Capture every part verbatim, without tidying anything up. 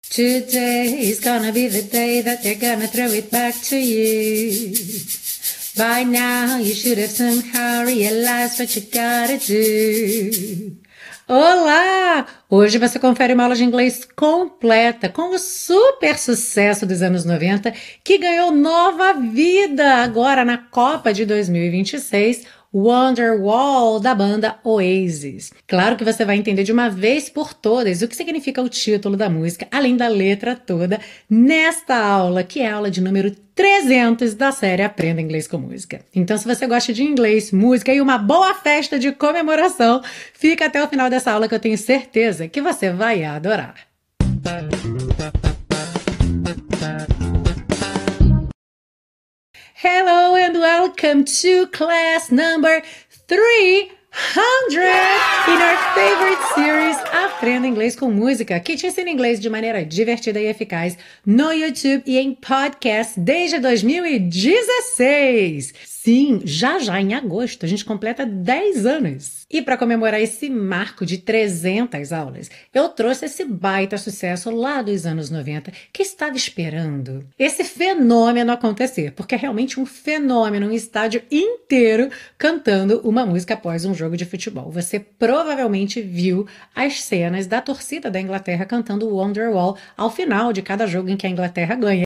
Today's gonna be the day that they're gonna throw it back to you. By now you should have somehow realized what you gotta do. Olá! Hoje você confere uma aula de inglês completa com o super sucesso dos anos noventa que ganhou nova vida agora na Copa de dois mil e vinte e seis, Wonderwall, da banda Oasis. Claro que você vai entender de uma vez por todas o que significa o título da música, além da letra toda, nesta aula, que é a aula de número trezentos da série Aprenda Inglês com Música. Então, se você gosta de inglês, música e uma boa festa de comemoração, fica até o final dessa aula que eu tenho certeza que você vai adorar. Hello and welcome to class number three hundred in our favorite series Aprenda Inglês com Música, que te ensina inglês de maneira divertida e eficaz no YouTube e em podcast desde dois mil e dezesseis. Sim, já já em agosto a gente completa dez anos. E para comemorar esse marco de trezentas aulas, eu trouxe esse baita sucesso lá dos anos noventa que estava esperando esse fenômeno acontecer, porque é realmente um fenômeno, um estádio inteiro cantando uma música após um jogo de futebol. Você provavelmente viu as cenas da torcida da Inglaterra cantando Wonderwall ao final de cada jogo em que a Inglaterra ganha.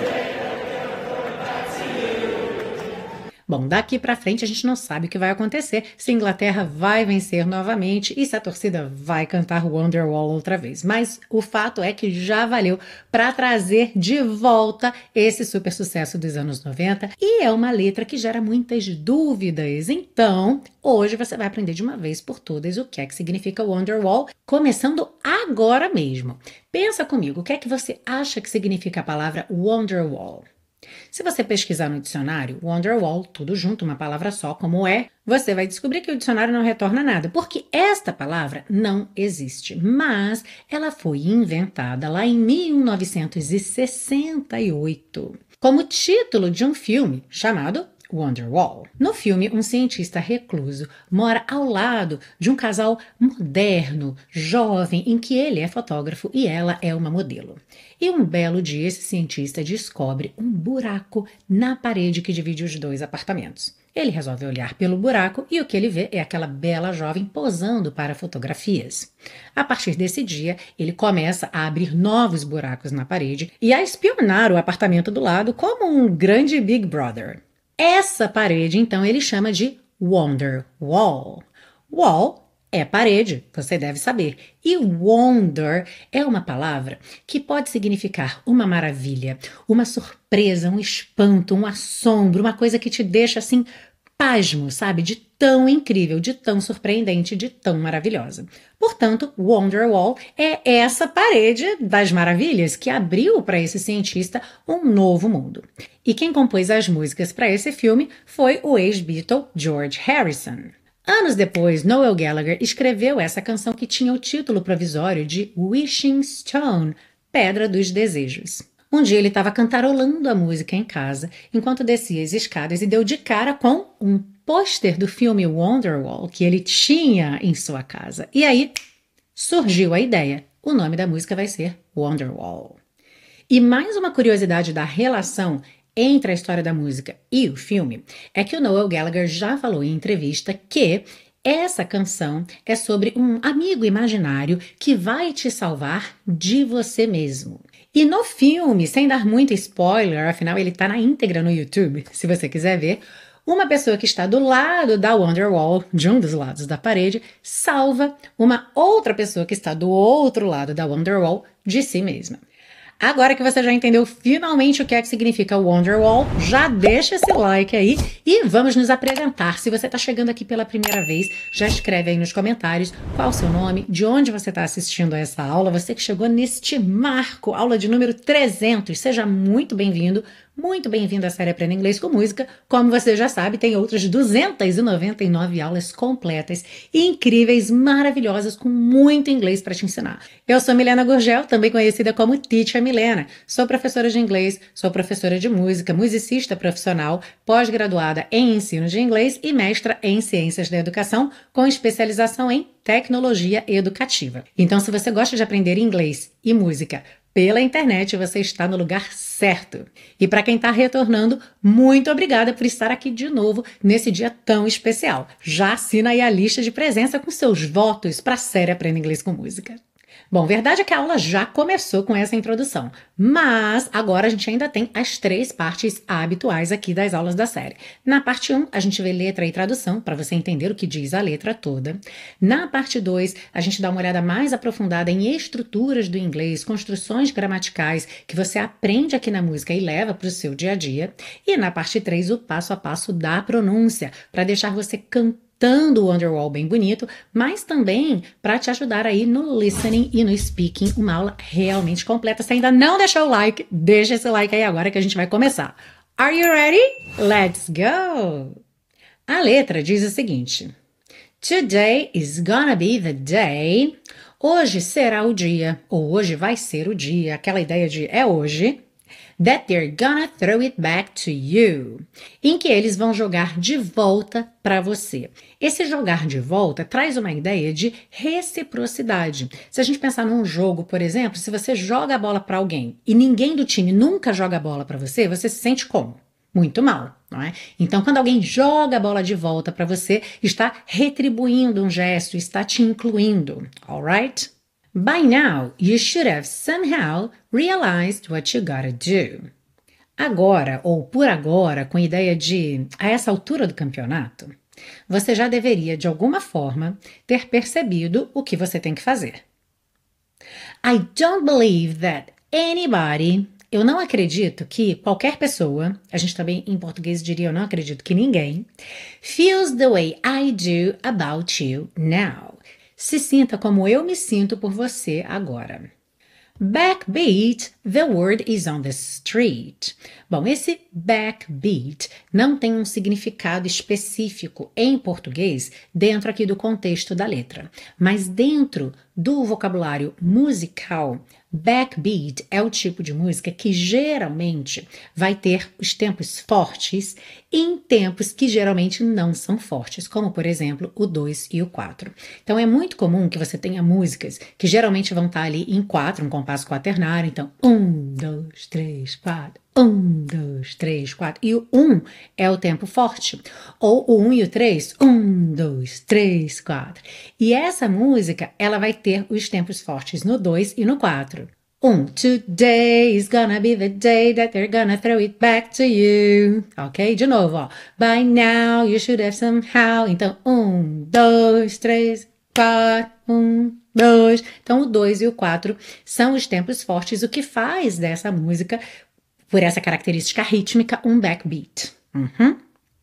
Bom, daqui pra frente a gente não sabe o que vai acontecer, se a Inglaterra vai vencer novamente e se a torcida vai cantar Wonderwall outra vez. Mas o fato é que já valeu para trazer de volta esse super sucesso dos anos noventa e é uma letra que gera muitas dúvidas. Então, hoje você vai aprender de uma vez por todas o que é que significa Wonderwall, começando agora mesmo. Pensa comigo, o que é que você acha que significa a palavra Wonderwall? Se você pesquisar no dicionário, Wonderwall, tudo junto, uma palavra só, como é, você vai descobrir que o dicionário não retorna nada, porque esta palavra não existe, mas ela foi inventada lá em mil novecentos e sessenta e oito, como título de um filme chamado Wonderwall. No filme, um cientista recluso mora ao lado de um casal moderno, jovem, em que ele é fotógrafo e ela é uma modelo. E um belo dia, esse cientista descobre um buraco na parede que divide os dois apartamentos. Ele resolve olhar pelo buraco e o que ele vê é aquela bela jovem posando para fotografias. A partir desse dia, ele começa a abrir novos buracos na parede e a espionar o apartamento do lado como um grande Big Brother. Essa parede, então, ele chama de Wonderwall. Wall é parede, você deve saber. E wonder é uma palavra que pode significar uma maravilha, uma surpresa, um espanto, um assombro, uma coisa que te deixa assim pasmo, sabe? De tão incrível, de tão surpreendente, de tão maravilhosa. Portanto, Wonderwall é essa parede das maravilhas que abriu para esse cientista um novo mundo. E quem compôs as músicas para esse filme foi o ex-Beatle George Harrison. Anos depois, Noel Gallagher escreveu essa canção que tinha o título provisório de Wishing Stone, Pedra dos Desejos. Um dia ele estava cantarolando a música em casa, enquanto descia as escadas e deu de cara com um pôster do filme Wonderwall que ele tinha em sua casa. E aí surgiu a ideia. O nome da música vai ser Wonderwall. E mais uma curiosidade da relação entre a história da música e o filme é que o Noel Gallagher já falou em entrevista que essa canção é sobre um amigo imaginário que vai te salvar de você mesmo. E no filme, sem dar muito spoiler, afinal ele está na íntegra no YouTube, se você quiser ver, uma pessoa que está do lado da Wonderwall, de um dos lados da parede, salva uma outra pessoa que está do outro lado da Wonderwall de si mesma. Agora que você já entendeu finalmente o que é que significa Wonderwall, já deixa esse like aí e vamos nos apresentar. Se você está chegando aqui pela primeira vez, já escreve aí nos comentários qual o seu nome, de onde você está assistindo a essa aula. Você que chegou neste marco, aula de número trezentos, seja muito bem-vindo. Muito bem-vindo à série Aprenda Inglês com Música. Como você já sabe, tem outras duzentas e noventa e nove aulas completas, incríveis, maravilhosas, com muito inglês para te ensinar. Eu sou Milena Gurgel, também conhecida como Teacher Milena. Sou professora de inglês, sou professora de música, musicista profissional, pós-graduada em ensino de inglês e mestra em ciências da educação, com especialização em tecnologia educativa. Então, se você gosta de aprender inglês e música pela internet, você está no lugar certo. E para quem está retornando, muito obrigada por estar aqui de novo nesse dia tão especial. Já assina aí a lista de presença com seus votos para a série Aprenda Inglês com Música. Bom, verdade é que a aula já começou com essa introdução, mas agora a gente ainda tem as três partes habituais aqui das aulas da série. Na parte um, a gente vê letra e tradução, para você entender o que diz a letra toda. Na parte dois, a gente dá uma olhada mais aprofundada em estruturas do inglês, construções gramaticais que você aprende aqui na música e leva para o seu dia a dia. E na parte três, o passo a passo da pronúncia, para deixar você cantando cantando o Wonderwall bem bonito, mas também para te ajudar aí no listening e no speaking, uma aula realmente completa. Se ainda não deixou o like, deixa esse like aí agora que a gente vai começar. Are you ready? Let's go! A letra diz o seguinte: Today is gonna be the day. Hoje será o dia, ou hoje vai ser o dia, aquela ideia de é hoje. That they're gonna throw it back to you. Em que eles vão jogar de volta para você. Esse jogar de volta traz uma ideia de reciprocidade. Se a gente pensar num jogo, por exemplo, se você joga a bola para alguém e ninguém do time nunca joga a bola para você, você se sente como? Muito mal, não é? Então, quando alguém joga a bola de volta para você, está retribuindo um gesto, está te incluindo, alright? By now, you should have somehow realized what you gotta do. Agora, ou por agora, com a ideia de a essa altura do campeonato, você já deveria, de alguma forma, ter percebido o que você tem que fazer. I don't believe that anybody... Eu não acredito que qualquer pessoa, a gente também em português diria eu não acredito que ninguém, feels the way I do about you now. Se sinta como eu me sinto por você agora. Backbeat, the word is on the street. Bom, esse backbeat não tem um significado específico em português dentro aqui do contexto da letra, mas dentro do vocabulário musical, backbeat é o tipo de música que geralmente vai ter os tempos fortes em tempos que geralmente não são fortes, como por exemplo o dois e o quatro. Então é muito comum que você tenha músicas que geralmente vão estar ali em quatro, um compasso quaternário, então um, dois, três, quatro, um, dois, três, quatro, e o um é o tempo forte, ou o um e o três, um, dois, três, quatro. E essa música, ela vai ter os tempos fortes no dois e no quatro. Um, today is gonna be the day that they're gonna throw it back to you. Ok? De novo, ó. By now you should have somehow. Então, um, dois, três, quatro, um, dois. Então, o dois e o quatro são os tempos fortes, o que faz dessa música, por essa característica rítmica, um backbeat. Uhum.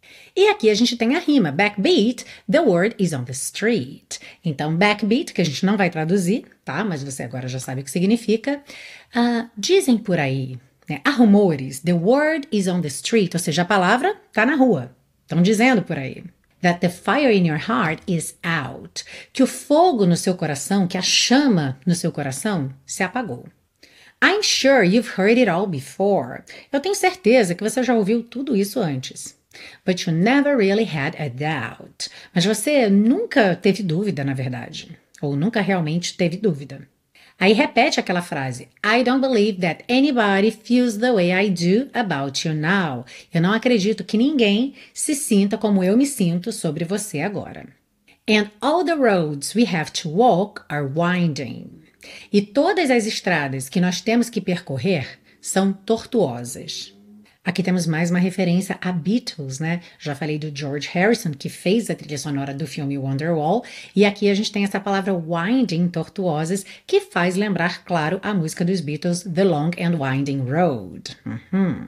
E aqui a gente tem a rima, backbeat, the word is on the street. Então, backbeat, que a gente não vai traduzir, tá? Mas você agora já sabe o que significa. Uh, dizem por aí, né? Há rumores, the word is on the street, ou seja, a palavra tá na rua. Estão dizendo por aí. That the fire in your heart is out. Que o fogo no seu coração, que a chama no seu coração, se apagou. I'm sure you've heard it all before. Eu tenho certeza que você já ouviu tudo isso antes. But you never really had a doubt. Mas você nunca teve dúvida, na verdade. Ou nunca realmente teve dúvida. Aí repete aquela frase. I don't believe that anybody feels the way I do about you now. Eu não acredito que ninguém se sinta como eu me sinto sobre você agora. And all the roads we have to walk are winding. E todas as estradas que nós temos que percorrer são tortuosas. Aqui temos mais uma referência a Beatles, né? Já falei do George Harrison, que fez a trilha sonora do filme Wonderwall, e aqui a gente tem essa palavra winding, tortuosas, que faz lembrar, claro, a música dos Beatles, The Long and Winding Road. Uhum.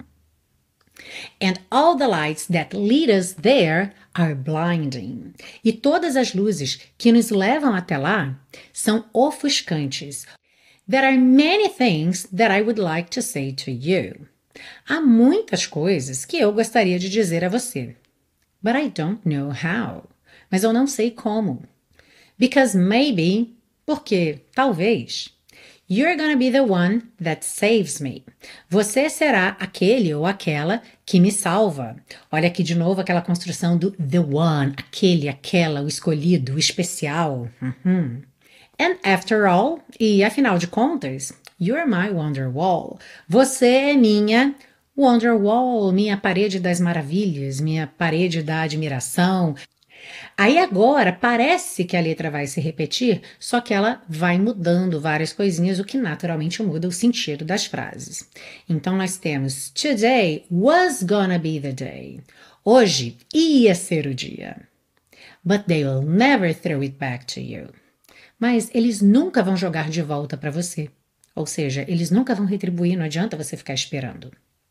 And all the lights that lead us there are blinding. E todas as luzes que nos levam até lá são ofuscantes. There are many things that I would like to say to you. Há muitas coisas que eu gostaria de dizer a você. But I don't know how. Mas eu não sei como. Because maybe, porque talvez, you're gonna be the one that saves me. Você será aquele ou aquela que me salva. Olha aqui de novo aquela construção do the one, aquele, aquela, o escolhido, o especial. Uhum. And after all, e afinal de contas, You're my Wonderwall. Você é minha Wonderwall, minha parede das maravilhas, minha parede da admiração. Aí agora parece que a letra vai se repetir, só que ela vai mudando várias coisinhas, o que naturalmente muda o sentido das frases. Então nós temos Today was gonna be the day. Hoje ia ser o dia. But they will never throw it back to you. Mas eles nunca vão jogar de volta para você. Ou seja, eles nunca vão retribuir, não adianta você ficar esperando.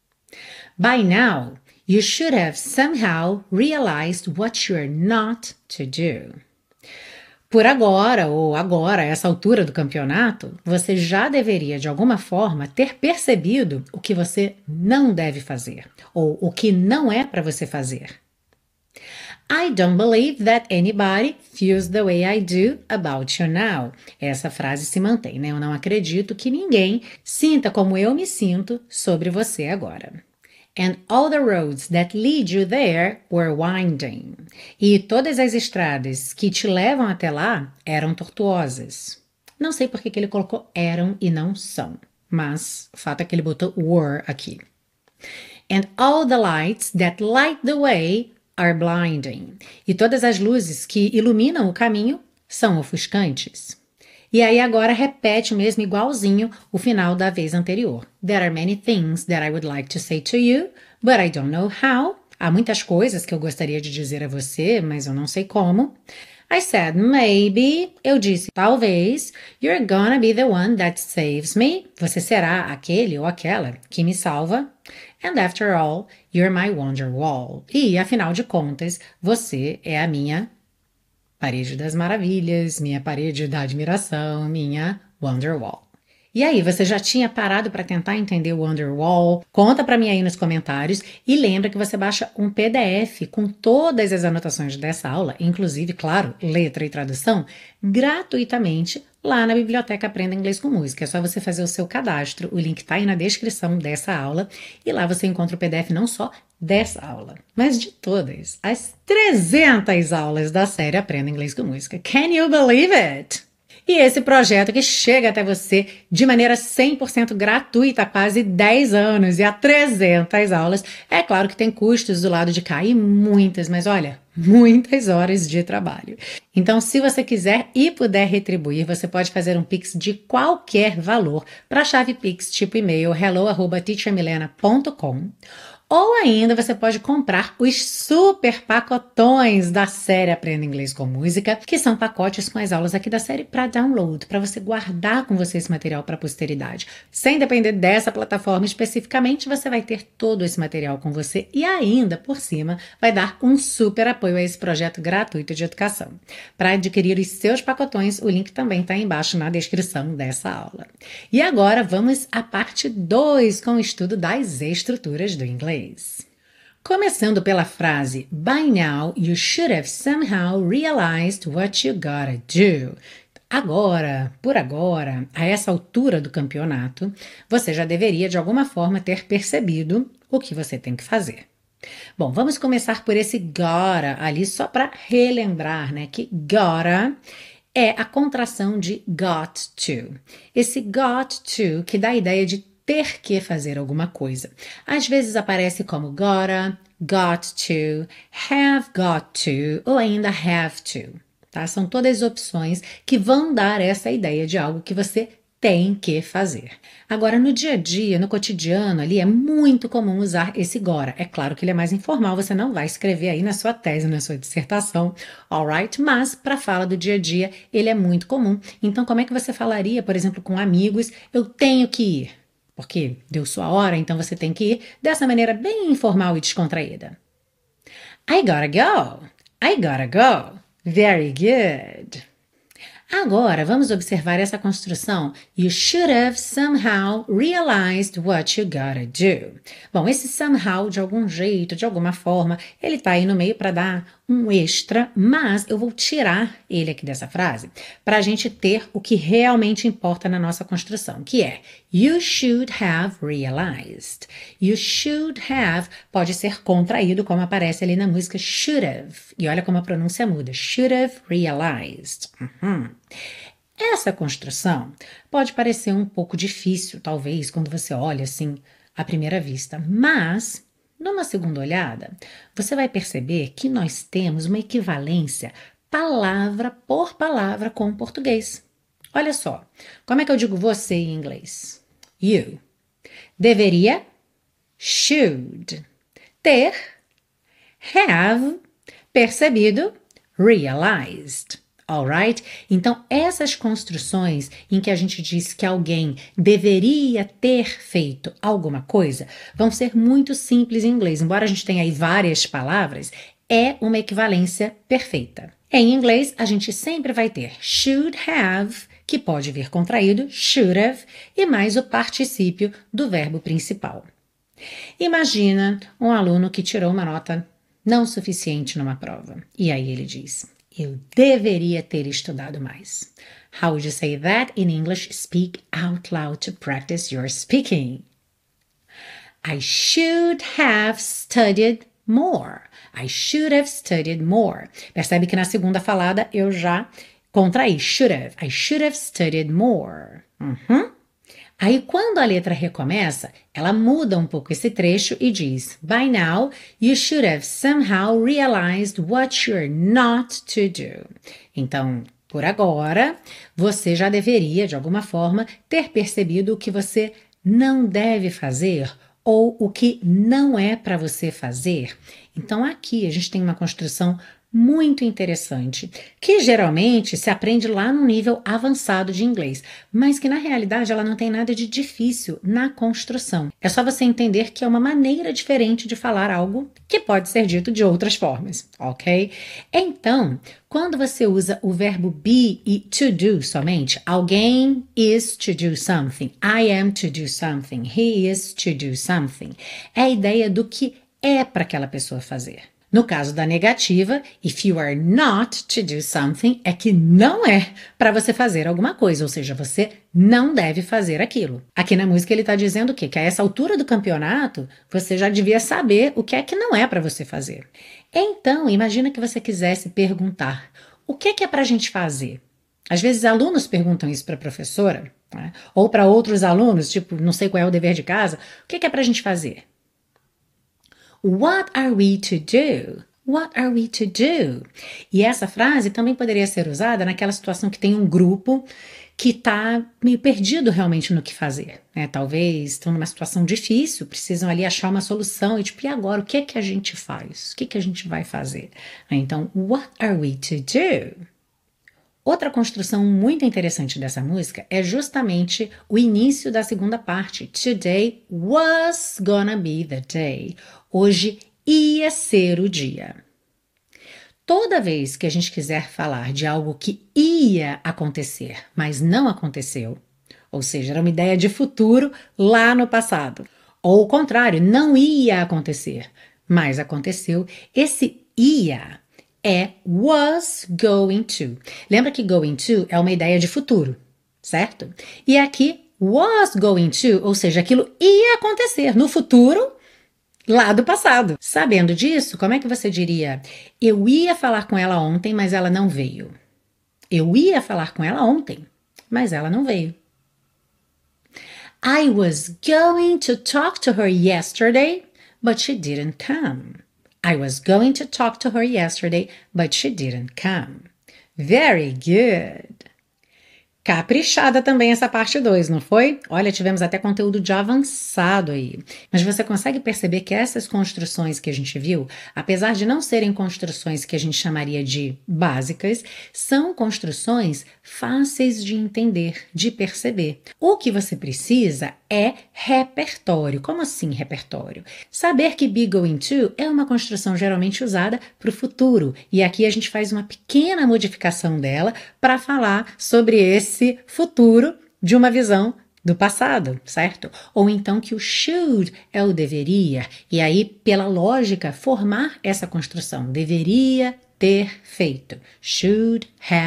By now, you should have somehow realized what you're not to do. Por agora, ou agora, a essa altura do campeonato, você já deveria, de alguma forma, ter percebido o que você não deve fazer, ou o que não é para você fazer. I don't believe that anybody feels the way I do about you now. Essa frase se mantém, né? Eu não acredito que ninguém sinta como eu me sinto sobre você agora. And all the roads that lead you there were winding. E todas as estradas que te levam até lá eram tortuosas. Não sei por que que ele colocou eram e não são, mas o fato é que ele botou were aqui. And all the lights that light the way are blinding. E todas as luzes que iluminam o caminho são ofuscantes. E aí agora repete o mesmo igualzinho o final da vez anterior. There are many things that I would like to say to you, but I don't know how. Há muitas coisas que eu gostaria de dizer a você, mas eu não sei como. I said maybe. Eu disse talvez. You're gonna be the one that saves me. Você será aquele ou aquela que me salva. And after all, you're my Wonderwall. E, afinal de contas, você é a minha parede das maravilhas, minha parede da admiração, minha Wonderwall. E aí, você já tinha parado para tentar entender o Wonderwall? Conta para mim aí nos comentários e lembra que você baixa um P D F com todas as anotações dessa aula, inclusive, claro, letra e tradução, gratuitamente lá na Biblioteca Aprenda Inglês com Música. É só você fazer o seu cadastro, o link está aí na descrição dessa aula e lá você encontra o P D F não só dessa aula, mas de todas as trezentas aulas da série Aprenda Inglês com Música. Can you believe it? E esse projeto que chega até você de maneira cem por cento gratuita há quase dez anos e há trezentas aulas, é claro que tem custos do lado de cá e muitas, mas olha, muitas horas de trabalho. Então, se você quiser e puder retribuir, você pode fazer um Pix de qualquer valor para a chave Pix tipo e-mail hello arroba teacher milena ponto com. Ou ainda você pode comprar os super pacotões da série Aprenda Inglês com Música, que são pacotes com as aulas aqui da série para download, para você guardar com você esse material para a posteridade. Sem depender dessa plataforma especificamente, você vai ter todo esse material com você e ainda, por cima, vai dar um super apoio a esse projeto gratuito de educação. Para adquirir os seus pacotões, o link também está embaixo na descrição dessa aula. E agora vamos à parte dois com o estudo das estruturas do inglês. Começando pela frase By now you should have somehow realized what you gotta do. Agora, por agora, a essa altura do campeonato, você já deveria de alguma forma ter percebido o que você tem que fazer. Bom, vamos começar por esse gotta ali só para relembrar, né, que gotta é a contração de got to. Esse got to que dá a ideia de ter que fazer alguma coisa. Às vezes aparece como gotta, got to, have got to ou ainda have to. Tá? São todas opções que vão dar essa ideia de algo que você tem que fazer. Agora, no dia a dia, no cotidiano ali, é muito comum usar esse gotta. É claro que ele é mais informal, você não vai escrever aí na sua tese, na sua dissertação, alright? Mas, para a fala do dia a dia, ele é muito comum. Então, como é que você falaria, por exemplo, com amigos, eu tenho que ir? Porque deu sua hora, então você tem que ir dessa maneira bem informal e descontraída. I gotta go. I gotta go. Very good. Agora, vamos observar essa construção. You should have somehow realized what you gotta do. Bom, esse somehow, de algum jeito, de alguma forma, ele tá aí no meio para dar um extra, mas eu vou tirar ele aqui dessa frase para a gente ter o que realmente importa na nossa construção, que é you should have realized. You should have pode ser contraído, como aparece ali na música should have. E olha como a pronúncia muda. Should have realized. Uhum. Essa construção pode parecer um pouco difícil, talvez, quando você olha assim à primeira vista, mas numa segunda olhada, você vai perceber que nós temos uma equivalência palavra por palavra com o português. Olha só, como é que eu digo você em inglês? You. Deveria, should. Ter, have. Percebido, realized. Alright? Então, essas construções em que a gente diz que alguém deveria ter feito alguma coisa vão ser muito simples em inglês. Embora a gente tenha aí várias palavras, é uma equivalência perfeita. Em inglês, a gente sempre vai ter should have, que pode vir contraído, should have, e mais o particípio do verbo principal. Imagina um aluno que tirou uma nota não suficiente numa prova. E aí ele diz, eu deveria ter estudado mais. How would you say that in English? Speak out loud to practice your speaking. I should have studied more. I should have studied more. Percebe que na segunda falada eu já contraí. Should have. I should have studied more. Uhum. Aí, quando a letra recomeça, ela muda um pouco esse trecho e diz, by now, you should have somehow realized what you're not to do. Então, por agora, você já deveria, de alguma forma, ter percebido o que você não deve fazer ou o que não é para você fazer. Então, aqui a gente tem uma construção muito interessante, que geralmente se aprende lá no nível avançado de inglês, mas que na realidade ela não tem nada de difícil na construção. É só você entender que é uma maneira diferente de falar algo que pode ser dito de outras formas, ok? Então, quando você usa o verbo be e to do somente, alguém is to do something, I am to do something, he is to do something, é a ideia do que é para aquela pessoa fazer. No caso da negativa, if you are not to do something, é que não é para você fazer alguma coisa, ou seja, você não deve fazer aquilo. Aqui na música ele está dizendo o quê? Que a essa altura do campeonato, você já devia saber o que é que não é para você fazer. Então, imagina que você quisesse perguntar, o que é que é para a gente fazer? Às vezes alunos perguntam isso para a professora, né? Ou para outros alunos, tipo, não sei qual é o dever de casa, o que é que é para a gente fazer? What are we to do? What are we to do? E essa frase também poderia ser usada naquela situação que tem um grupo que está meio perdido realmente no que fazer, né? Talvez estão numa situação difícil, precisam ali achar uma solução e tipo, e agora, o que é que a gente faz? O que é que a gente vai fazer? Então, what are we to do? Outra construção muito interessante dessa música é justamente o início da segunda parte. Today was gonna be the day. Hoje ia ser o dia. Toda vez que a gente quiser falar de algo que ia acontecer, mas não aconteceu, ou seja, era uma ideia de futuro lá no passado, ou o contrário, não ia acontecer, mas aconteceu, esse ia é was going to. Lembra que going to é uma ideia de futuro, certo? E aqui, was going to, ou seja, aquilo ia acontecer no futuro, lá do passado. Sabendo disso, como é que você diria? Eu ia falar com ela ontem, mas ela não veio. Eu ia falar com ela ontem, mas ela não veio. I was going to talk to her yesterday, but she didn't come. I was going to talk to her yesterday, but she didn't come. Very good. Caprichada também essa parte dois, não foi? Olha, tivemos até conteúdo de avançado aí. Mas você consegue perceber que essas construções que a gente viu, apesar de não serem construções que a gente chamaria de básicas, são construções fáceis de entender, de perceber. O que você precisa é repertório. Como assim repertório? Saber que be going to é uma construção geralmente usada para o futuro. E aqui a gente faz uma pequena modificação dela para falar sobre esse esse futuro de uma visão do passado, certo? Ou então que o should é o deveria, e aí, pela lógica, formar essa construção. Deveria ter feito. Should have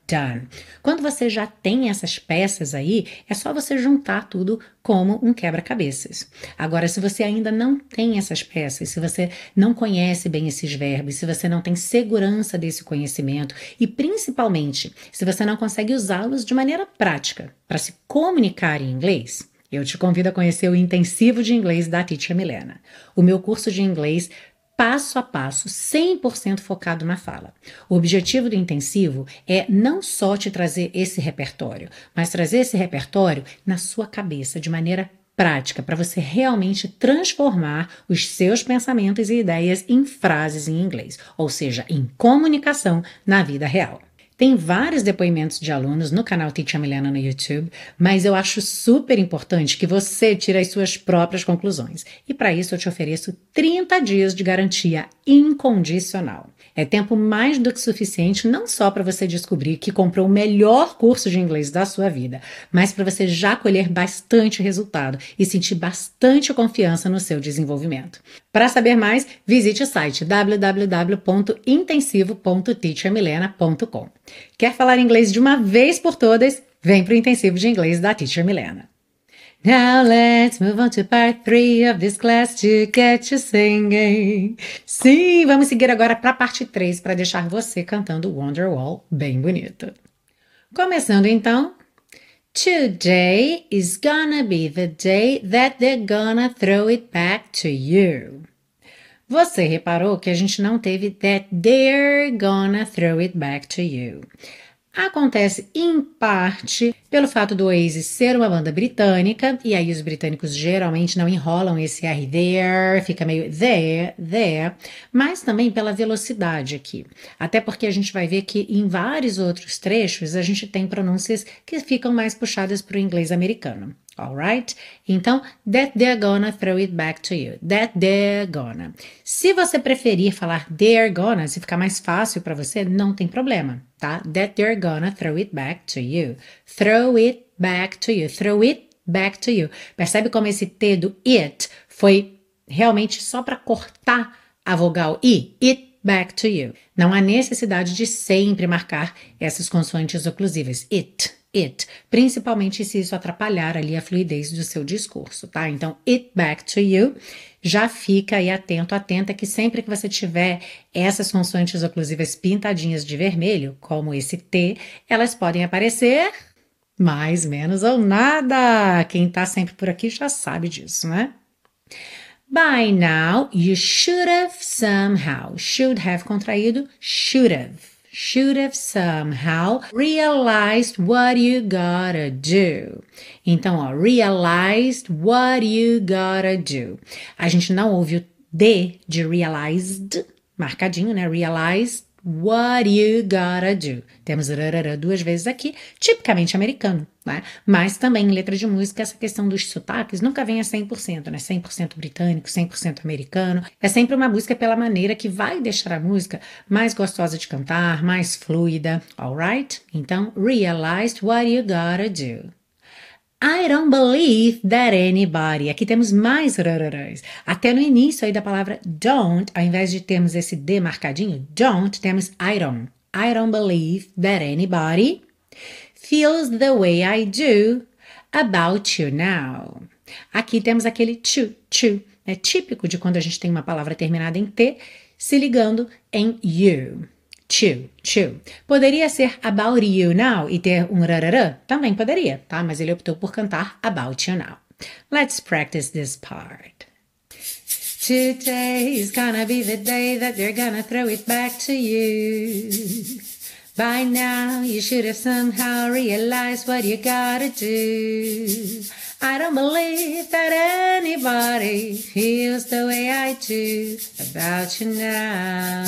done. Quando você já tem essas peças aí, é só você juntar tudo como um quebra-cabeças. Agora, se você ainda não tem essas peças, se você não conhece bem esses verbos, se você não tem segurança desse conhecimento e principalmente se você não consegue usá-los de maneira prática para se comunicar em inglês, eu te convido a conhecer o Intensivo de Inglês da Teacher Milena, o meu curso de inglês passo a passo, cem por cento focado na fala. O objetivo do intensivo é não só te trazer esse repertório, mas trazer esse repertório na sua cabeça de maneira prática, para você realmente transformar os seus pensamentos e ideias em frases em inglês, ou seja, em comunicação na vida real. Tem vários depoimentos de alunos no canal Teacher Milena no YouTube, mas eu acho super importante que você tire as suas próprias conclusões. E para isso eu te ofereço trinta dias de garantia incondicional. É tempo mais do que suficiente não só para você descobrir que comprou o melhor curso de inglês da sua vida, mas para você já colher bastante resultado e sentir bastante confiança no seu desenvolvimento. Para saber mais, visite o site w w w ponto intensivo ponto teacher milena ponto com. Quer falar inglês de uma vez por todas? Vem para o Intensivo de Inglês da Teacher Milena. Now let's move on to part three of this class to get you singing. Sim, vamos seguir agora para a parte três para deixar você cantando Wonderwall bem bonito. Começando então. Today is gonna be the day that they're gonna throw it back to you. Você reparou que a gente não teve that they're gonna throw it back to you. Acontece em parte pelo fato do Oasis ser uma banda britânica, e aí os britânicos geralmente não enrolam esse R there, fica meio there, there, mas também pela velocidade aqui. Até porque a gente vai ver que em vários outros trechos a gente tem pronúncias que ficam mais puxadas para o inglês americano. Alright? Então, that they're gonna throw it back to you. That they're gonna. Se você preferir falar they're gonna, se ficar mais fácil para você, não tem problema, tá? That they're gonna throw it back to you. Throw it back to you. Throw it back to you. Percebe como esse T do it foi realmente só para cortar a vogal I? It back to you. Não há necessidade de sempre marcar essas consoantes oclusivas. It. It, principalmente se isso atrapalhar ali a fluidez do seu discurso, tá? Então, it back to you, já fica aí atento, atenta que sempre que você tiver essas consoantes oclusivas pintadinhas de vermelho, como esse T, elas podem aparecer mais, menos ou nada. Quem tá sempre por aqui já sabe disso, né? By now, you should have somehow, should have contraído, should have. Should have somehow realized what you gotta do. Então, ó, realized what you gotta do. A gente não ouve o D de realized, marcadinho, né? Realized what you gotta do. Temos rarara duas vezes aqui, tipicamente americano, né? Mas também em letra de música, essa questão dos sotaques nunca vem a cem por cento, né? cem por cento britânico, cem por cento americano. É sempre uma busca pela maneira que vai deixar a música mais gostosa de cantar, mais fluida, alright? Então, realized what you gotta do. I don't believe that anybody. Aqui temos mais rararãs. Até no início aí da palavra don't, ao invés de termos esse D marcadinho, don't, temos I don't. I don't believe that anybody feels the way I do about you now. Aqui temos aquele to, to. É típico de quando a gente tem uma palavra terminada em T, se ligando em you. To, to. Poderia ser about you now e ter um rararã? Também poderia, tá? Mas ele optou por cantar about you now. Let's practice this part. Today is gonna be the day that they're gonna throw it back to you. By now you should have somehow realized what you gotta do. I don't believe that anybody feels the way I do about you now.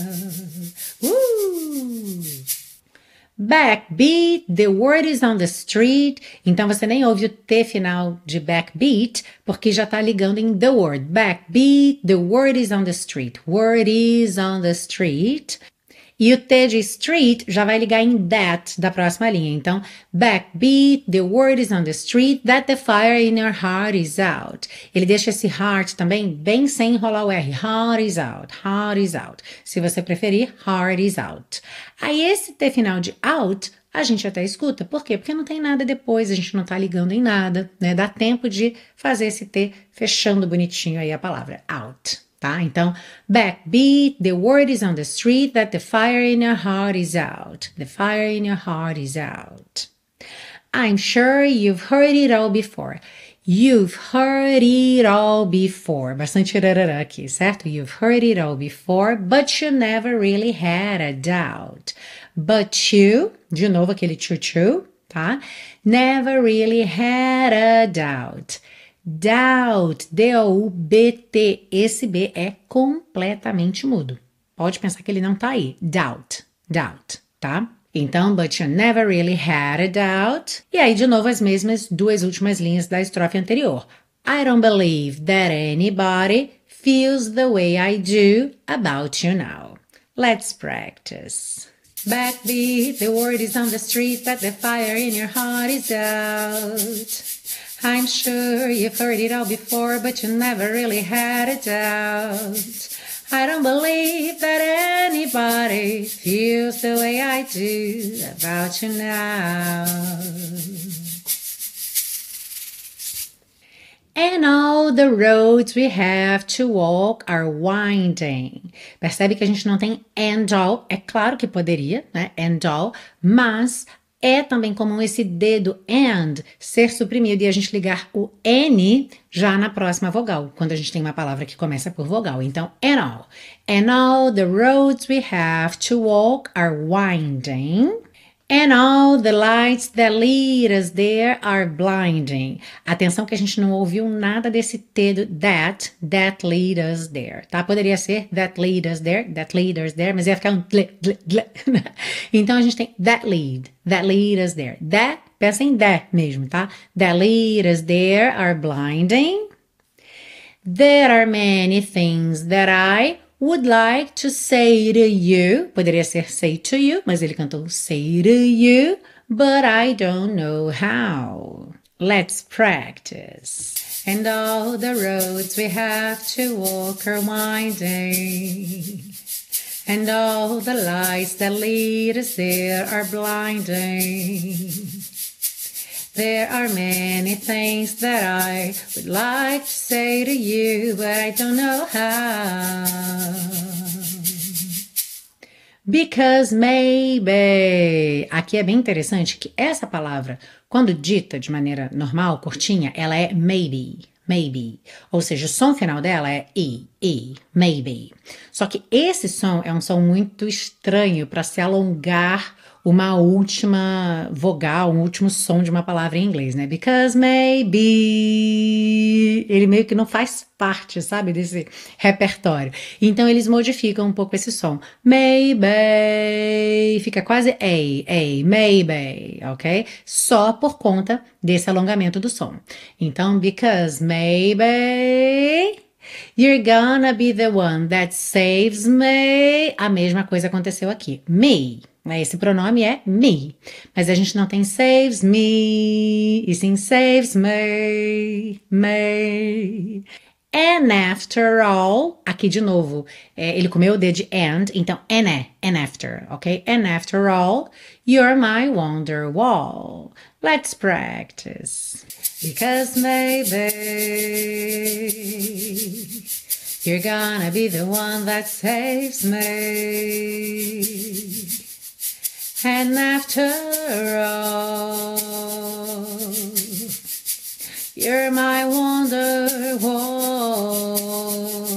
Uh! Backbeat, the word is on the street. Então você nem ouve o T final de backbeat, porque já está ligando em the word. Backbeat, the word is on the street. Word is on the street. E o T de street já vai ligar em that da próxima linha. Então, backbeat, the word is on the street that the fire in your heart is out. Ele deixa esse heart também bem sem enrolar o R. Heart is out, heart is out. Se você preferir, heart is out. Aí esse T final de out, a gente até escuta. Por quê? Porque não tem nada depois, a gente não tá ligando em nada, né? Dá tempo de fazer esse T fechando bonitinho aí a palavra out. Tá? Então, backbeat, the word is on the street that the fire in your heart is out. The fire in your heart is out. I'm sure you've heard it all before. You've heard it all before. Bastante rarará aqui, certo? You've heard it all before, but you never really had a doubt. But you, de novo aquele tchu-tchu, tá? Never really had a doubt. Doubt, D O U B T, esse B é completamente mudo. Pode pensar que ele não tá aí. Doubt, doubt, tá? Então, but you never really had a doubt. E aí, de novo, as mesmas duas últimas linhas da estrofe anterior. I don't believe that anybody feels the way I do about you now. Let's practice. Backbeat, the word is on the street that the fire in your heart is out. I'm sure you've heard it all before, but you never really had a doubt. I don't believe that anybody feels the way I do about you now. And all the roads we have to walk are winding. Percebe que a gente não tem and all, é claro que poderia, né, and all, mas é também comum esse D do and ser suprimido e a gente ligar o N já na próxima vogal, quando a gente tem uma palavra que começa por vogal. Então, and all. And all the roads we have to walk are winding. And all the lights that lead us there are blinding. Atenção que a gente não ouviu nada desse T do that, that lead us there, tá? Poderia ser that lead us there, that lead us there, mas ia ficar um tle, tle, tle. Então a gente tem that lead, that lead us there. That, pensa em that mesmo, tá? That lead us there are blinding. There are many things that I would like to say to you. Poderia ser say to you, mas ele cantou say to you, but I don't know how. Let's practice. And all the roads we have to walk are winding. And all the lights that lead us there are blinding. There are many things that I would like to say to you, but I don't know how. Because maybe. Aqui é bem interessante que essa palavra, quando dita de maneira normal, curtinha, ela é maybe, maybe. Ou seja, o som final dela é e, e, maybe. Só que esse som é um som muito estranho para se alongar uma última vogal, um último som de uma palavra em inglês, né? Because maybe... Ele meio que não faz parte, sabe, desse repertório. Então, eles modificam um pouco esse som. Maybe... Fica quase a, a, maybe, ok? Só por conta desse alongamento do som. Então, because maybe... You're gonna be the one that saves me. A mesma coisa aconteceu aqui. Me. Esse pronome é me. Mas a gente não tem saves me. E sim saves me. Me. And after all. Aqui de novo. É, ele comeu o D de and. Então, and é. And after. Ok? And after all. You're my wonderwall. Let's practice. Because maybe you're gonna be the one that saves me. And after all, you're my wonderwall.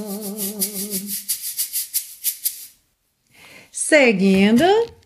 Seguindo.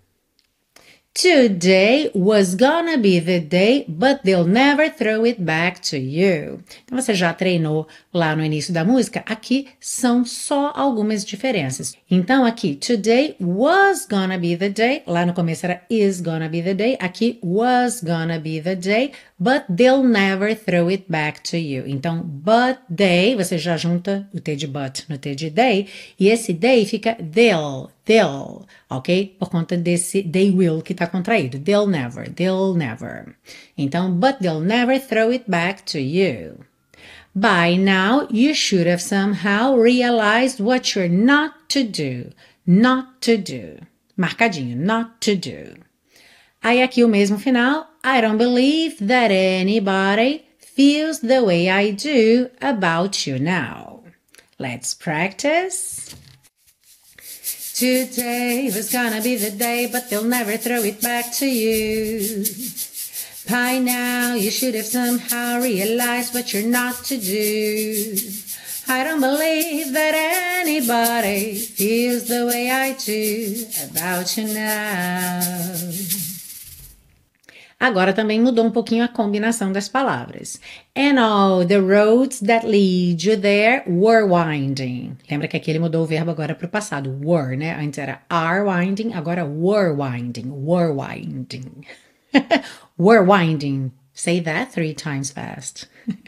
Today was gonna be the day, but they'll never throw it back to you. Então você já treinou lá no início da música? Aqui são só algumas diferenças. Então aqui, today was gonna be the day. Lá no começo era is gonna be the day. Aqui, was gonna be the day, But they'll never throw it back to you. Então, but they, você já junta o T de but no T de they, e esse they fica they'll, they'll, ok? Por conta desse they will que está contraído. They'll never, they'll never. Então, but they'll never throw it back to you. By now, you should have somehow realized what you're not to do. Not to do. Marcadinho, not to do. Aí aqui o mesmo final. I don't believe that anybody feels the way I do about you now. Let's practice. Today was gonna be the day, but they'll never throw it back to you. By now you should have somehow realized what you're not to do. I don't believe that anybody feels the way I do about you now. Agora também mudou um pouquinho a combinação das palavras. And all the roads that lead you there were winding. Lembra que aqui ele mudou o verbo agora para o passado. Were, né? Antes era are winding, agora were winding. Were winding. Were winding. Say that three times fast.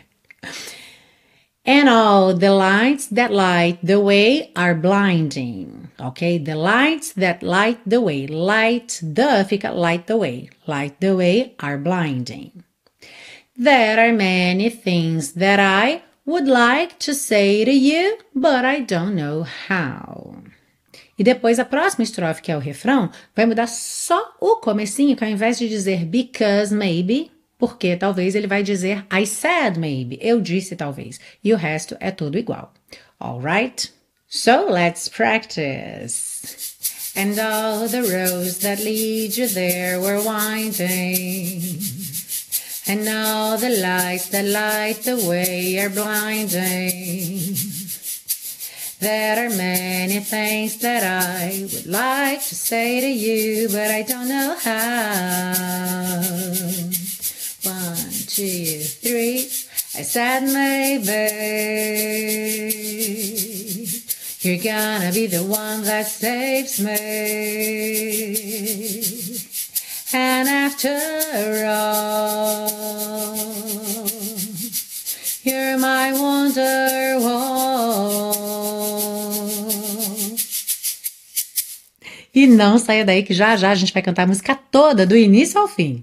And all the lights that light the way are blinding. Ok? The lights that light the way. Light the fica light the way. Light the way are blinding. There are many things that I would like to say to you, but I don't know how. E depois a próxima estrofe, que é o refrão, vai mudar só o comecinho, que ao invés de dizer because maybe, porque talvez ele vai dizer I said maybe, eu disse talvez. E o resto é tudo igual. Alright? So let's practice. And all the roads that lead you there were winding. And all the lights that light the way are blinding. There are many things that I would like to say to you, but I don't know how. One, two, three. I said maybe you're gonna be the one that saves me. And after all, you're my wonderwall. E não saia daí que já já a gente vai cantar a música toda, do início ao fim.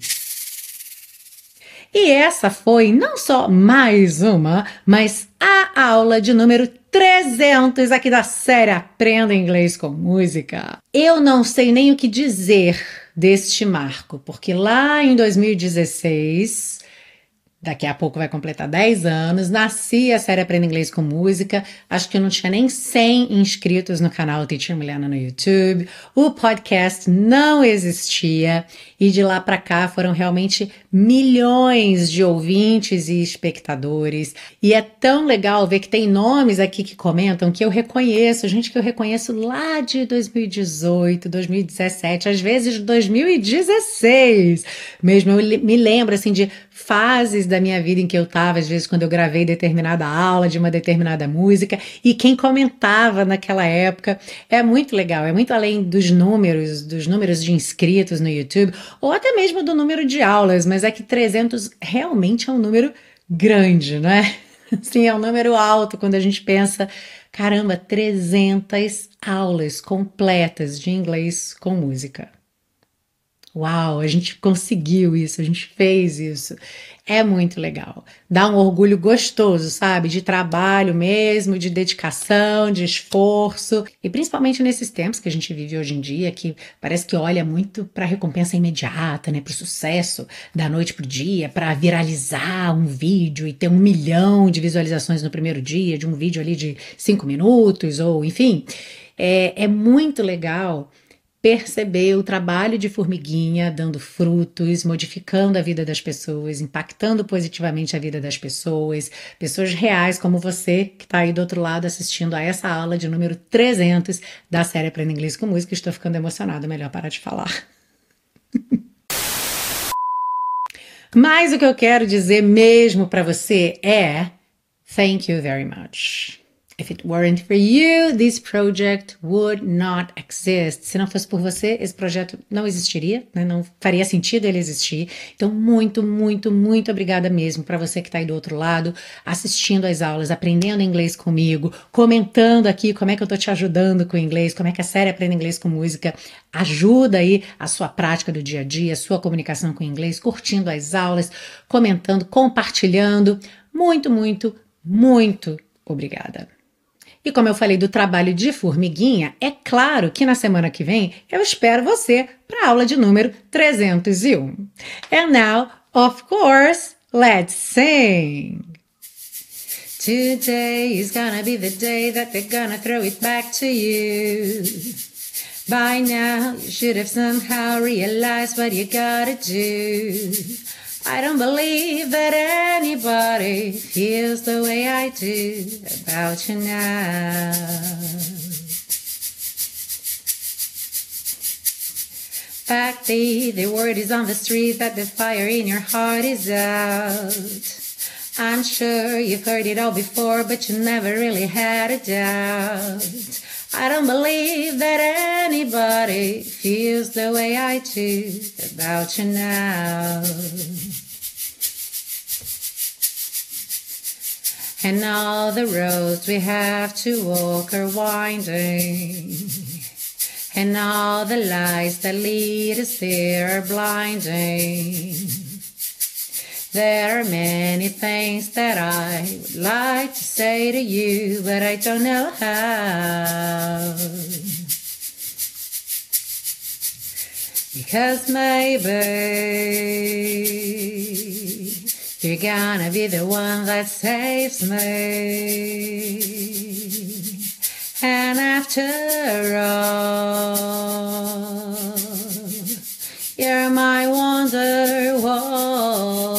E essa foi não só mais uma, mas a aula de número trezentos aqui da série Aprenda Inglês com Música. Eu não sei nem o que dizer deste marco, porque lá em dois mil e dezesseis... daqui a pouco vai completar dez anos, nasci a série Aprenda Inglês com Música, acho que eu não tinha nem cem inscritos no canal Teacher Milena no YouTube, o podcast não existia e de lá pra cá foram realmente milhões de ouvintes e espectadores e é tão legal ver que tem nomes aqui que comentam que eu reconheço, gente que eu reconheço lá de dois mil e dezoito, dois mil e dezessete, às vezes dois mil e dezesseis, mesmo eu me lembro assim de fases da minha vida em que eu estava, às vezes quando eu gravei determinada aula de uma determinada música e quem comentava naquela época é muito legal, é muito além dos números, dos números de inscritos no YouTube ou até mesmo do número de aulas, mas é que trezentos realmente é um número grande, não é? Sim, é um número alto quando a gente pensa, caramba, trezentas aulas completas de inglês com música. Uau, a gente conseguiu isso, a gente fez isso. É muito legal. Dá um orgulho gostoso, sabe? De trabalho mesmo, de dedicação, de esforço. E principalmente nesses tempos que a gente vive hoje em dia, que parece que olha muito para a recompensa imediata, né? Para o sucesso da noite pro dia, para viralizar um vídeo e ter um milhão de visualizações no primeiro dia, de um vídeo ali de cinco minutos, ou enfim. É, é muito legal perceber o trabalho de formiguinha dando frutos, modificando a vida das pessoas, impactando positivamente a vida das pessoas, pessoas reais como você que está aí do outro lado assistindo a essa aula de número trezentos da série Aprenda Inglês com Música. Estou ficando emocionada, melhor parar de falar. Mas o que eu quero dizer mesmo para você é thank you very much. If it weren't for you, this project would not exist. Se não fosse por você, esse projeto não existiria, né? Não faria sentido ele existir. Então, muito, muito, muito obrigada mesmo para você que está aí do outro lado, assistindo às aulas, aprendendo inglês comigo, comentando aqui como é que eu tô te ajudando com o inglês, como é que a série Aprenda Inglês com Música ajuda aí a sua prática do dia a dia, a sua comunicação com o inglês, curtindo as aulas, comentando, compartilhando. Muito, muito, muito obrigada. E como eu falei do trabalho de formiguinha, é claro que na semana que vem eu espero você para a aula de número trezentos e um. And now, of course, let's sing! Today is gonna be the day that they're gonna throw it back to you. By now, you should have somehow realized what you gotta do. I don't believe that anybody feels the way I do about you now. Fact the, the word is on the street that the fire in your heart is out. I'm sure you've heard it all before, but you never really had a doubt. I don't believe that anybody feels the way I do about you now. And all the roads we have to walk are winding, and all the lights that lead us there are blinding. There are many things that I would like to say to you, but I don't know how. Because maybe you're gonna be the one that saves me. And after all, you're my wonderwall.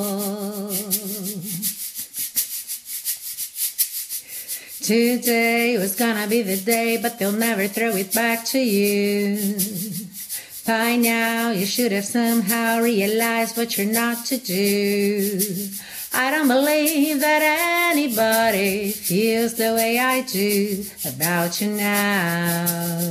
Today was gonna be the day, but they'll never throw it back to you. By now, you should have somehow realized what you're not to do. I don't believe that anybody feels the way I do about you now.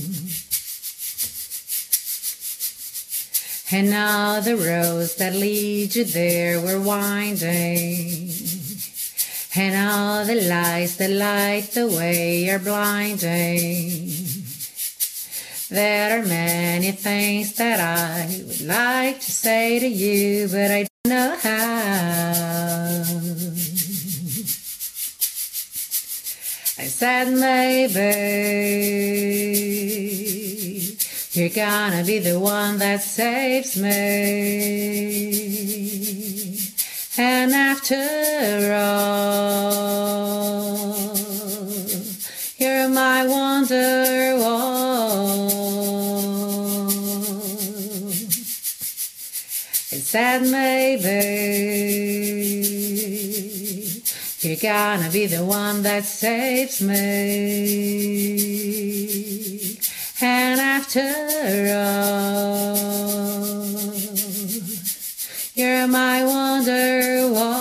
And all the roads that lead you there were winding, and all the lights that light the way are blinding. There are many things that I would like to say to you, but I don't know how. I said maybe you're gonna be the one that saves me. And after all, you're my wonderwall. I said maybe you're gonna be the one that saves me. And after all, you're my wonderwall.